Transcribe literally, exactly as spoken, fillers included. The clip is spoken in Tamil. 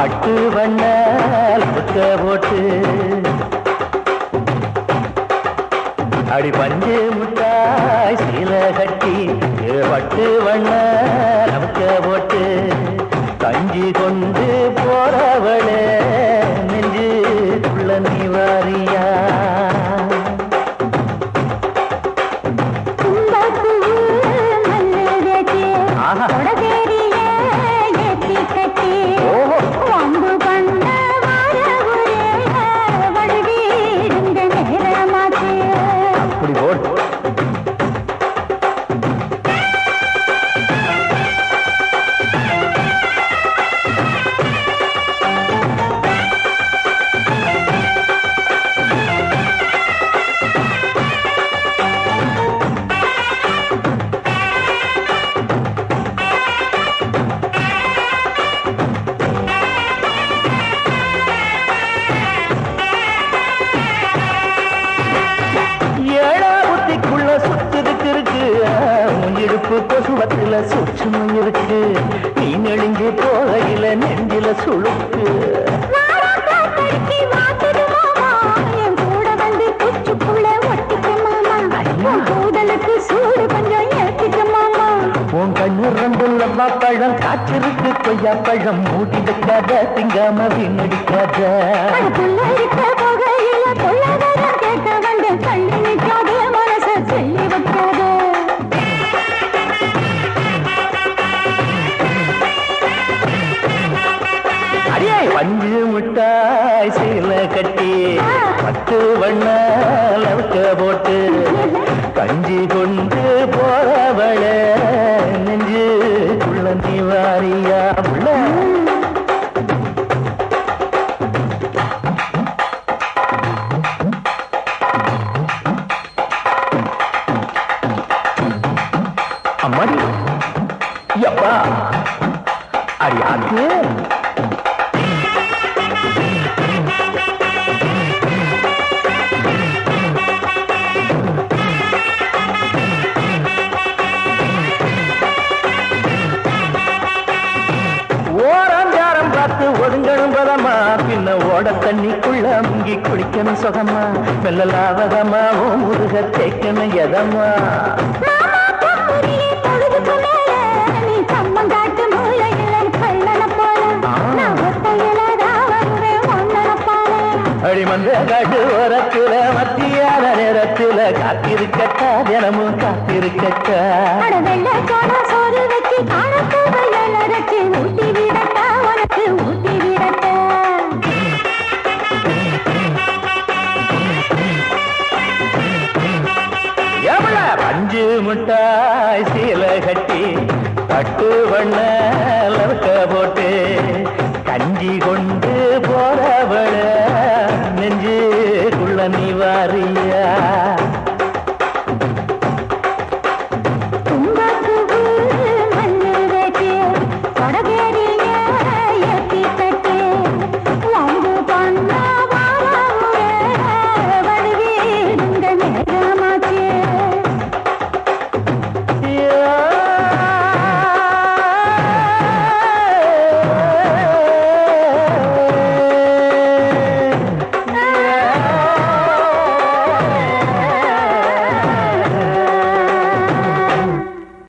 பட்டு வண்ண புத்த போட்டு அடி பஞ்சு முட்டாய் சீல கட்டி பட்டு வண்ண நமக்க போட்டு கஞ்சி கொண்டு போறவளே நெஞ்சு உள்ள நீவாரியா கொசுவத்தில சூட்சமும் இருக்கு நீ நெளிஞ்சு போகையில நெஞ்சில சுழுக்கு உன் கண்ணு ரெண்டுள்ளவா பழம் காற்றிருக்கு கொய்யா பழம் மூடி வைக்காத திங்காம வீணடிக்காத மனச சொல்லி வைக்காத பஞ்சு முட்டாய் சீல கட்டி பத்து வண்ண லவுக்க போட்டு கஞ்சி கொண்டு போறவள நெஞ்சு உள்ள நீவாரியா உள்ள அம்மாடி யப்பா அடியாது ஒடுங்கணும் பதமா பின்ன ஓட தண்ணிக்குள்ள முங்கி குளிக்கணும் சுகமா மெல்லலாவதமா ஓ முருக தேய்க்கணும் எதமா அடிமந்த காட்டு ஓரத்துல மத்தியான நேரத்துல காத்திருக்கட்டா தினமும் காத்திருக்கட்டா சோறு வச்சு காணத்து ஊட்டி விடட்டா உனக்கு ஊட்டி விடட்டா எவ்வளவு பஞ்சு முட்டாய் சீல கட்டி பட்டு வண்ண